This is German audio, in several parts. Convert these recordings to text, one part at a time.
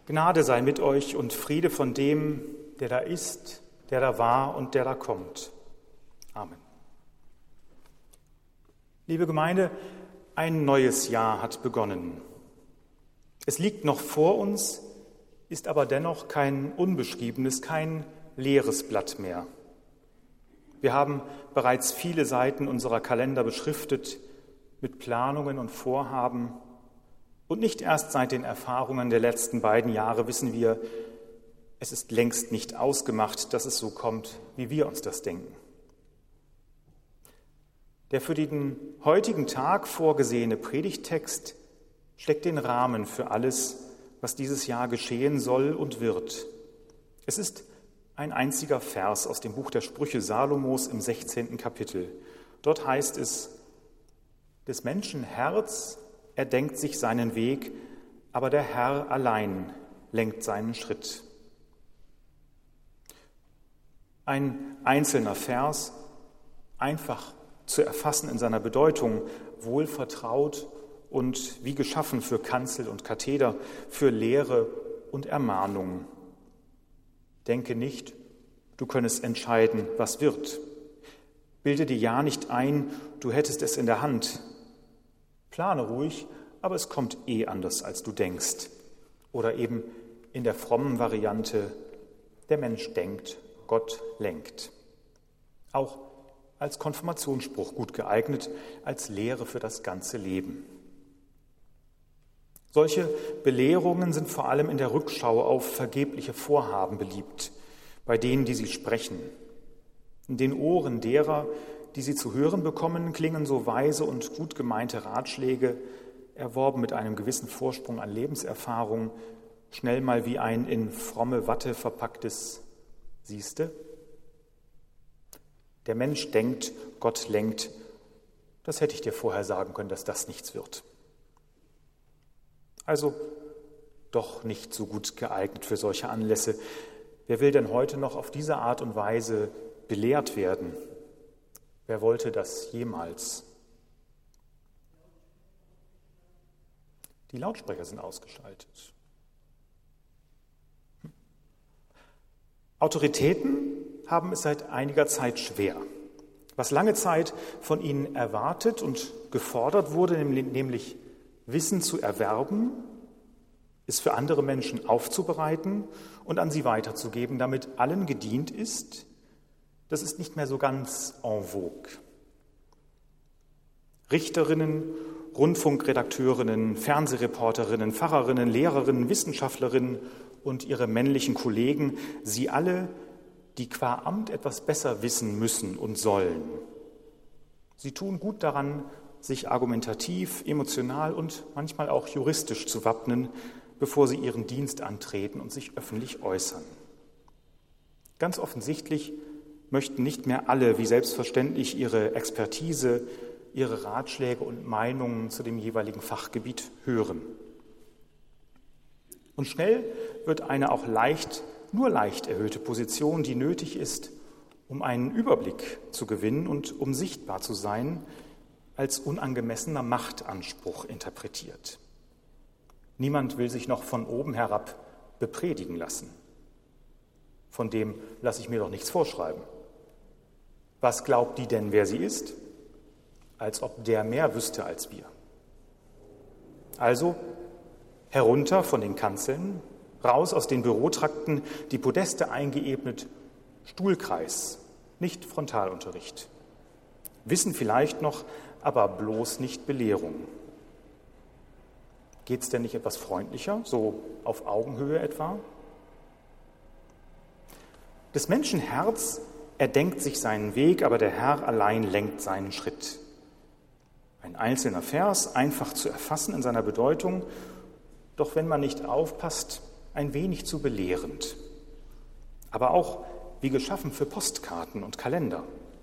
Gnade sei mit euch und Friede von dem, der da ist, der da war und der da kommt. Amen. Liebe Gemeinde, ein neues Jahr hat begonnen. Es liegt noch vor uns, ist aber dennoch kein unbeschriebenes, kein leeres Blatt mehr. Wir haben bereits viele Seiten unserer Kalender beschriftet mit Planungen und Vorhaben. Und nicht erst seit den Erfahrungen der letzten beiden Jahre wissen wir, es ist längst nicht ausgemacht, dass es so kommt, wie wir uns das denken. Der für den heutigen Tag vorgesehene Predigttext steckt den Rahmen für alles, was dieses Jahr geschehen soll und wird. Es ist ein einziger Vers aus dem Buch der Sprüche Salomos im 16. Kapitel. Dort heißt es: Des Menschen Herz erdenkt sich seinen Weg, aber der Herr allein lenkt seinen Schritt. Ein einzelner Vers, einfach zu erfassen in seiner Bedeutung, wohlvertraut und wie geschaffen für Kanzel und Katheder, für Lehre und Ermahnung. Denke nicht, du könntest entscheiden, was wird. Bilde dir ja nicht ein, du hättest es in der Hand. Plane ruhig, aber es kommt anders, als du denkst. Oder eben in der frommen Variante, der Mensch denkt, Gott lenkt. Auch als Konfirmationsspruch gut geeignet, als Lehre für das ganze Leben. Solche Belehrungen sind vor allem in der Rückschau auf vergebliche Vorhaben beliebt, bei denen, die sie sprechen. In den Ohren derer, die sie zu hören bekommen, klingen so weise und gut gemeinte Ratschläge, erworben mit einem gewissen Vorsprung an Lebenserfahrung, schnell mal wie ein in fromme Watte verpacktes Siehste. Der Mensch denkt, Gott lenkt. Das hätte ich dir vorher sagen können, dass das nichts wird. Also doch nicht so gut geeignet für solche Anlässe. Wer will denn heute noch auf diese Art und Weise belehrt werden? Wer wollte das jemals? Die Lautsprecher sind ausgeschaltet. Autoritäten haben es seit einiger Zeit schwer. Was lange Zeit von ihnen erwartet und gefordert wurde, nämlich Wissen zu erwerben, es für andere Menschen aufzubereiten und an sie weiterzugeben, damit allen gedient ist, das ist nicht mehr so ganz en vogue. Richterinnen, Rundfunkredakteurinnen, Fernsehreporterinnen, Pfarrerinnen, Lehrerinnen, Wissenschaftlerinnen und ihre männlichen Kollegen, sie alle, die qua Amt etwas besser wissen müssen und sollen. Sie tun gut daran, sich argumentativ, emotional und manchmal auch juristisch zu wappnen, bevor sie ihren Dienst antreten und sich öffentlich äußern. Ganz offensichtlich möchten nicht mehr alle wie selbstverständlich ihre Expertise, ihre Ratschläge und Meinungen zu dem jeweiligen Fachgebiet hören. Und schnell wird eine auch nur leicht erhöhte Position, die nötig ist, um einen Überblick zu gewinnen und um sichtbar zu sein, als unangemessener Machtanspruch interpretiert. Niemand will sich noch von oben herab bepredigen lassen. Von dem lasse ich mir doch nichts vorschreiben. Was glaubt die denn, wer sie ist? Als ob der mehr wüsste als wir. Also herunter von den Kanzeln, raus aus den Bürotrakten, die Podeste eingeebnet, Stuhlkreis, nicht Frontalunterricht. Wissen vielleicht noch, aber bloß nicht Belehrung. Geht's denn nicht etwas freundlicher, so auf Augenhöhe etwa? Des Menschen Herz erdenkt sich seinen Weg, aber der Herr allein lenkt seinen Schritt. Ein einzelner Vers, einfach zu erfassen in seiner Bedeutung, doch wenn man nicht aufpasst, ein wenig zu belehrend. Aber auch wie geschaffen für Postkarten und Kalender.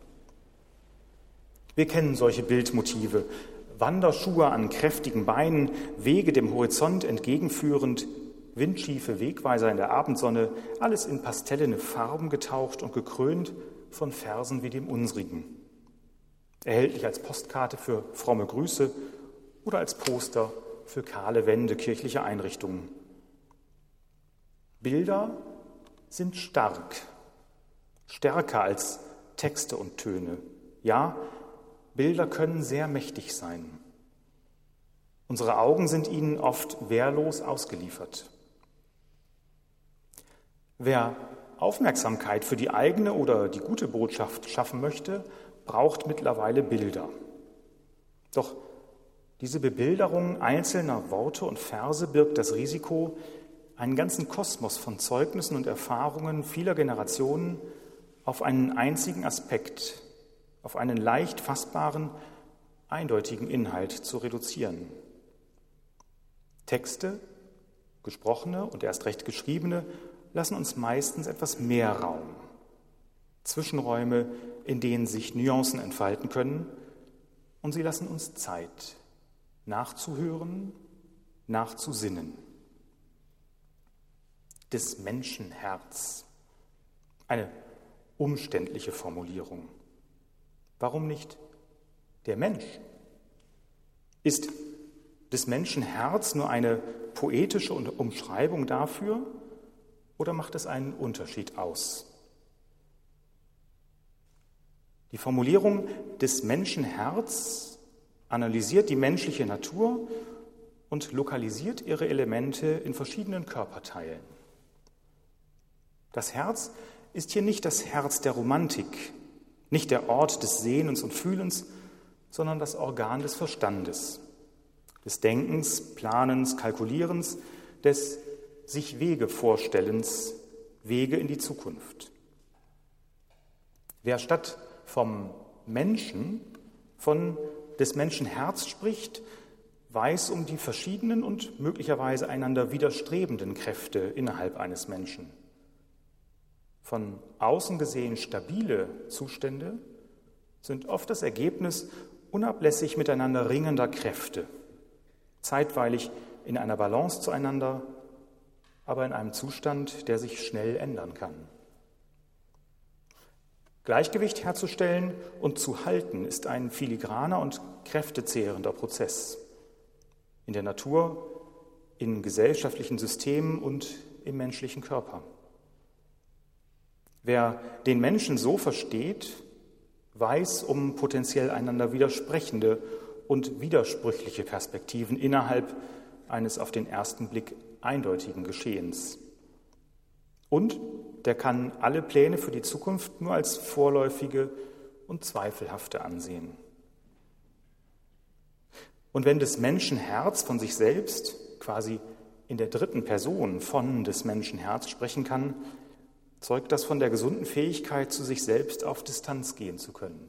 Wir kennen solche Bildmotive, Wanderschuhe an kräftigen Beinen, Wege dem Horizont entgegenführend, windschiefe Wegweiser in der Abendsonne, alles in pastellene Farben getaucht und gekrönt von Versen wie dem unsrigen. Erhältlich als Postkarte für fromme Grüße oder als Poster für kahle Wände kirchlicher Einrichtungen. Bilder sind stark, stärker als Texte und Töne. Ja, Bilder können sehr mächtig sein. Unsere Augen sind ihnen oft wehrlos ausgeliefert. Wer Aufmerksamkeit für die eigene oder die gute Botschaft schaffen möchte, braucht mittlerweile Bilder. Doch diese Bebilderung einzelner Worte und Verse birgt das Risiko, einen ganzen Kosmos von Zeugnissen und Erfahrungen vieler Generationen auf einen einzigen Aspekt, auf einen leicht fassbaren, eindeutigen Inhalt zu reduzieren. Texte, gesprochene und erst recht geschriebene, lassen uns meistens etwas mehr Raum, Zwischenräume, in denen sich Nuancen entfalten können, und sie lassen uns Zeit, nachzuhören, nachzusinnen. Des Menschen Herz. Eine umständliche Formulierung. Warum nicht der Mensch? Ist des Menschen Herz nur eine poetische Umschreibung dafür oder macht es einen Unterschied aus? Die Formulierung des Menschen Herz analysiert die menschliche Natur und lokalisiert ihre Elemente in verschiedenen Körperteilen. Das Herz ist hier nicht das Herz der Romantik, nicht der Ort des Sehnens und Fühlens, sondern das Organ des Verstandes, des Denkens, Planens, Kalkulierens, des sich Wege Vorstellens, Wege in die Zukunft. Wer statt vom Menschen, von des Menschen Herz spricht, weiß um die verschiedenen und möglicherweise einander widerstrebenden Kräfte innerhalb eines Menschen. Von außen gesehen stabile Zustände sind oft das Ergebnis unablässig miteinander ringender Kräfte, zeitweilig in einer Balance zueinander, aber in einem Zustand, der sich schnell ändern kann. Gleichgewicht herzustellen und zu halten ist ein filigraner und kräftezehrender Prozess in der Natur, in gesellschaftlichen Systemen und im menschlichen Körper. Wer den Menschen so versteht, weiß um potenziell einander widersprechende und widersprüchliche Perspektiven innerhalb eines auf den ersten Blick eindeutigen Geschehens. Und der kann alle Pläne für die Zukunft nur als vorläufige und zweifelhafte ansehen. Und wenn des Menschen Herz von sich selbst, quasi in der dritten Person von des Menschen Herz sprechen kann, zeugt das von der gesunden Fähigkeit, zu sich selbst auf Distanz gehen zu können.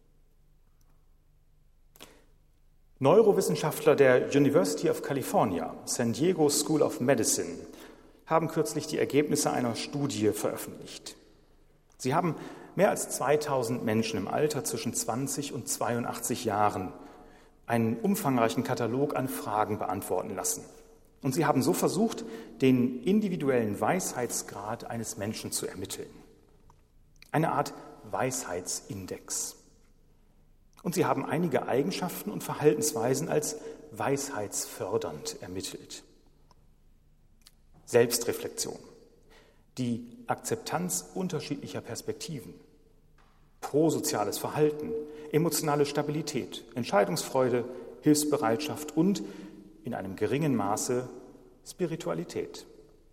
Neurowissenschaftler der University of California, San Diego School of Medicine, haben kürzlich die Ergebnisse einer Studie veröffentlicht. Sie haben mehr als 2000 Menschen im Alter zwischen 20 und 82 Jahren einen umfangreichen Katalog an Fragen beantworten lassen. Und sie haben so versucht, den individuellen Weisheitsgrad eines Menschen zu ermitteln. Eine Art Weisheitsindex. Und sie haben einige Eigenschaften und Verhaltensweisen als weisheitsfördernd ermittelt. Selbstreflexion, die Akzeptanz unterschiedlicher Perspektiven, prosoziales Verhalten, emotionale Stabilität, Entscheidungsfreude, Hilfsbereitschaft und in einem geringen Maße Spiritualität.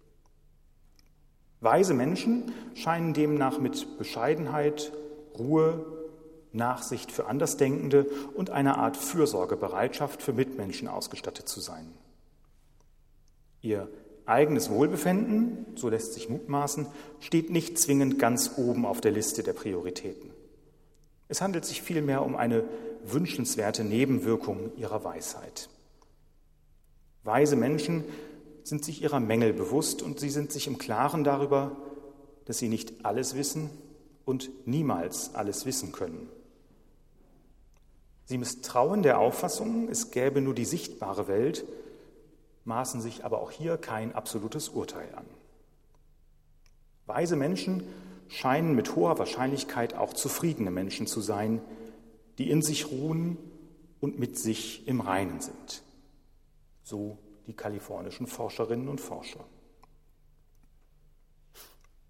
Weise Menschen scheinen demnach mit Bescheidenheit, Ruhe, Nachsicht für Andersdenkende und einer Art Fürsorgebereitschaft für Mitmenschen ausgestattet zu sein. Ihr eigenes Wohlbefinden, so lässt sich mutmaßen, steht nicht zwingend ganz oben auf der Liste der Prioritäten. Es handelt sich vielmehr um eine wünschenswerte Nebenwirkung ihrer Weisheit. Weise Menschen sind sich ihrer Mängel bewusst und sie sind sich im Klaren darüber, dass sie nicht alles wissen und niemals alles wissen können. Sie misstrauen der Auffassung, es gäbe nur die sichtbare Welt, maßen sich aber auch hier kein absolutes Urteil an. Weise Menschen scheinen mit hoher Wahrscheinlichkeit auch zufriedene Menschen zu sein, die in sich ruhen und mit sich im Reinen sind. So die kalifornischen Forscherinnen und Forscher.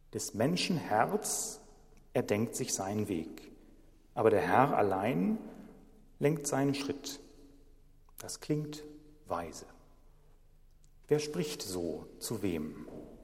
Des Menschen Herz erdenkt sich seinen Weg, aber der Herr allein lenkt seinen Schritt. Das klingt weise. Wer spricht so zu wem?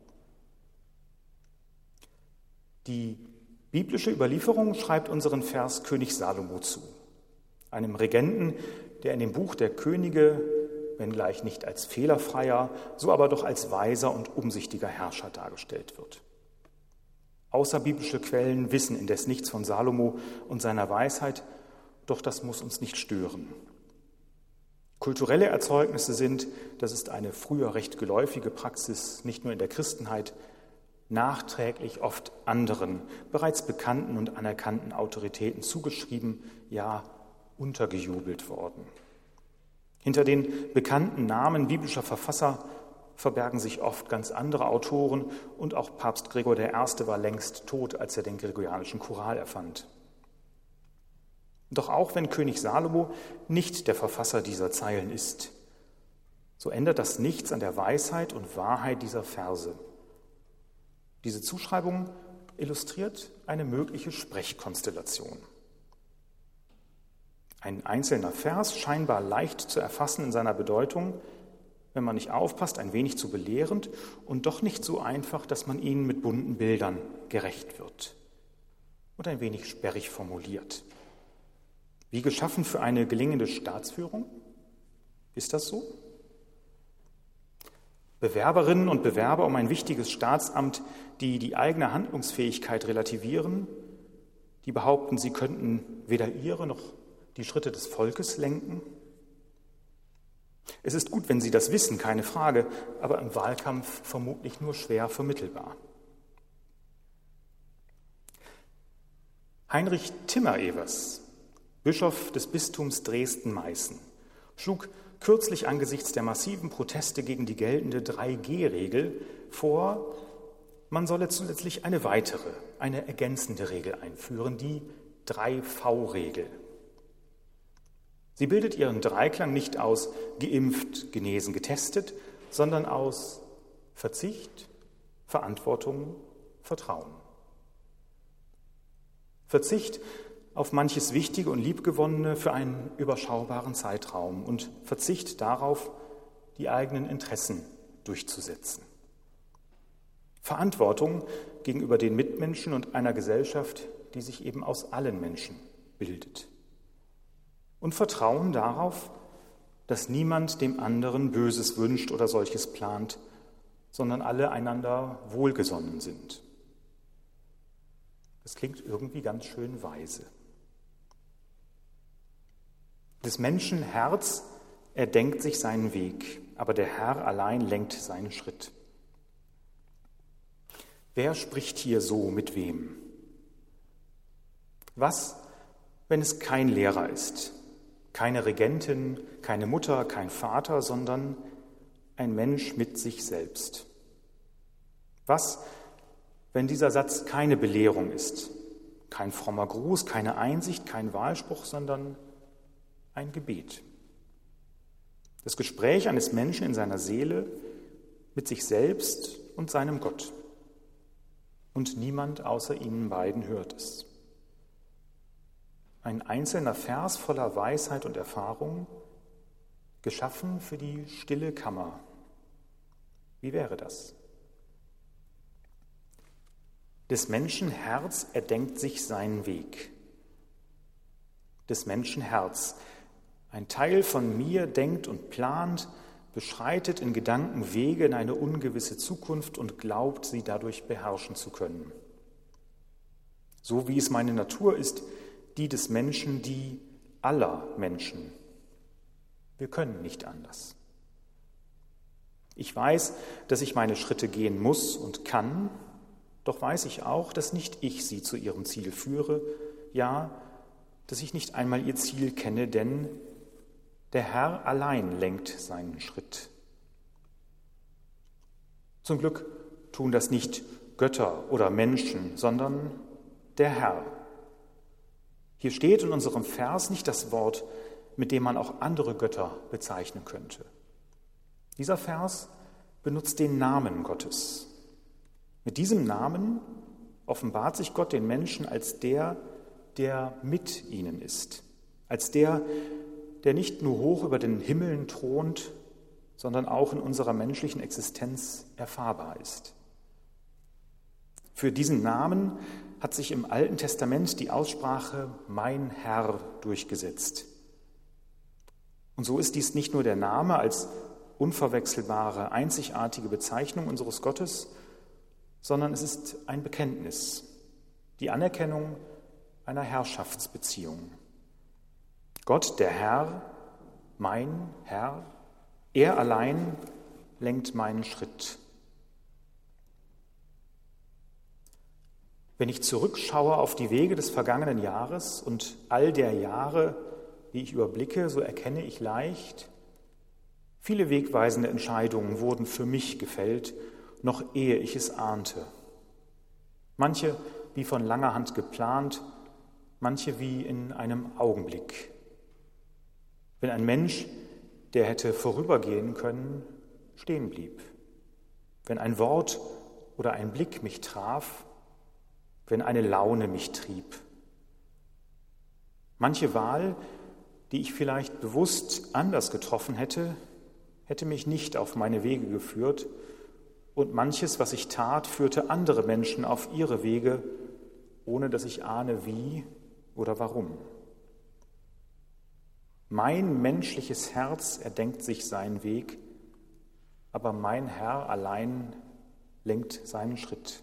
Die biblische Überlieferung schreibt unseren Vers König Salomo zu, einem Regenten, der in dem Buch der Könige, wenngleich nicht als fehlerfreier, so aber doch als weiser und umsichtiger Herrscher dargestellt wird. Außerbiblische Quellen wissen indes nichts von Salomo und seiner Weisheit, doch das muss uns nicht stören. Kulturelle Erzeugnisse sind, das ist eine früher recht geläufige Praxis, nicht nur in der Christenheit, nachträglich oft anderen, bereits bekannten und anerkannten Autoritäten zugeschrieben, ja untergejubelt worden. Hinter den bekannten Namen biblischer Verfasser verbergen sich oft ganz andere Autoren und auch Papst Gregor I. war längst tot, als er den gregorianischen Choral erfand. Doch auch wenn König Salomo nicht der Verfasser dieser Zeilen ist, so ändert das nichts an der Weisheit und Wahrheit dieser Verse. Diese Zuschreibung illustriert eine mögliche Sprechkonstellation. Ein einzelner Vers, scheinbar leicht zu erfassen in seiner Bedeutung, wenn man nicht aufpasst, ein wenig zu belehrend und doch nicht so einfach, dass man ihnen mit bunten Bildern gerecht wird und ein wenig sperrig formuliert. Wie geschaffen für eine gelingende Staatsführung? Ist das so? Bewerberinnen und Bewerber um ein wichtiges Staatsamt, die die eigene Handlungsfähigkeit relativieren, die behaupten, sie könnten weder ihre noch die Schritte des Volkes lenken. Es ist gut, wenn sie das wissen, keine Frage, aber im Wahlkampf vermutlich nur schwer vermittelbar. Heinrich Timmer-Evers, Bischof des Bistums Dresden-Meißen, schlug kürzlich angesichts der massiven Proteste gegen die geltende 3G-Regel vor, man solle zusätzlich eine weitere, eine ergänzende Regel einführen, die 3V-Regel. Sie bildet ihren Dreiklang nicht aus geimpft, genesen, getestet, sondern aus Verzicht, Verantwortung, Vertrauen. Verzicht auf manches Wichtige und Liebgewonnene für einen überschaubaren Zeitraum und Verzicht darauf, die eigenen Interessen durchzusetzen. Verantwortung gegenüber den Mitmenschen und einer Gesellschaft, die sich eben aus allen Menschen bildet. Und Vertrauen darauf, dass niemand dem anderen Böses wünscht oder solches plant, sondern alle einander wohlgesonnen sind. Das klingt irgendwie ganz schön weise. Des Menschen Herz erdenkt sich seinen Weg, aber der Herr allein lenkt seinen Schritt. Wer spricht hier so mit wem? Was, wenn es kein Lehrer ist, keine Regentin, keine Mutter, kein Vater, sondern ein Mensch mit sich selbst? Was, wenn dieser Satz keine Belehrung ist, kein frommer Gruß, keine Einsicht, kein Wahlspruch, sondern ein Gebet? Das Gespräch eines Menschen in seiner Seele mit sich selbst und seinem Gott. Und niemand außer ihnen beiden hört es. Ein einzelner Vers voller Weisheit und Erfahrung, geschaffen für die stille Kammer. Wie wäre das? Des Menschen Herz erdenkt sich seinen Weg. Des Menschen Herz. Ein Teil von mir denkt und plant, beschreitet in Gedanken Wege in eine ungewisse Zukunft und glaubt, sie dadurch beherrschen zu können. So wie es meine Natur ist, die des Menschen, die aller Menschen. Wir können nicht anders. Ich weiß, dass ich meine Schritte gehen muss und kann, doch weiß ich auch, dass nicht ich sie zu ihrem Ziel führe, ja, dass ich nicht einmal ihr Ziel kenne, denn der Herr allein lenkt seinen Schritt. Zum Glück tun das nicht Götter oder Menschen, sondern der Herr. Hier steht in unserem Vers nicht das Wort, mit dem man auch andere Götter bezeichnen könnte. Dieser Vers benutzt den Namen Gottes. Mit diesem Namen offenbart sich Gott den Menschen als der, der mit ihnen ist, als der, der nicht nur hoch über den Himmeln thront, sondern auch in unserer menschlichen Existenz erfahrbar ist. Für diesen Namen hat sich im Alten Testament die Aussprache mein Herr durchgesetzt. Und so ist dies nicht nur der Name als unverwechselbare, einzigartige Bezeichnung unseres Gottes, sondern es ist ein Bekenntnis, die Anerkennung einer Herrschaftsbeziehung. Gott, der Herr, mein Herr, er allein lenkt meinen Schritt. Wenn ich zurückschaue auf die Wege des vergangenen Jahres und all der Jahre, die ich überblicke, so erkenne ich leicht, viele wegweisende Entscheidungen wurden für mich gefällt, noch ehe ich es ahnte. Manche wie von langer Hand geplant, manche wie in einem Augenblick. Wenn ein Mensch, der hätte vorübergehen können, stehen blieb. Wenn ein Wort oder ein Blick mich traf, wenn eine Laune mich trieb. Manche Wahl, die ich vielleicht bewusst anders getroffen hätte, hätte mich nicht auf meine Wege geführt, und manches, was ich tat, führte andere Menschen auf ihre Wege, ohne dass ich ahne, wie oder warum. Mein menschliches Herz erdenkt sich seinen Weg, aber mein Herr allein lenkt seinen Schritt.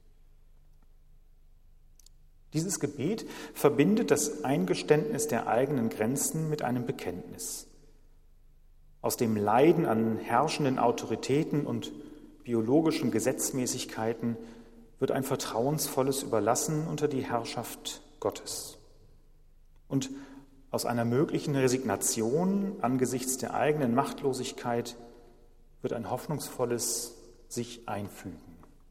Dieses Gebet verbindet das Eingeständnis der eigenen Grenzen mit einem Bekenntnis. Aus dem Leiden an herrschenden Autoritäten und biologischen Gesetzmäßigkeiten wird ein vertrauensvolles Überlassen unter die Herrschaft Gottes. Und aus einer möglichen Resignation angesichts der eigenen Machtlosigkeit wird ein hoffnungsvolles sich einfügen.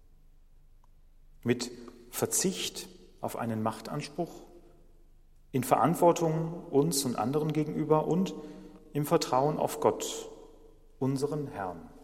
Mit Verzicht auf einen Machtanspruch, in Verantwortung uns und anderen gegenüber und im Vertrauen auf Gott, unseren Herrn.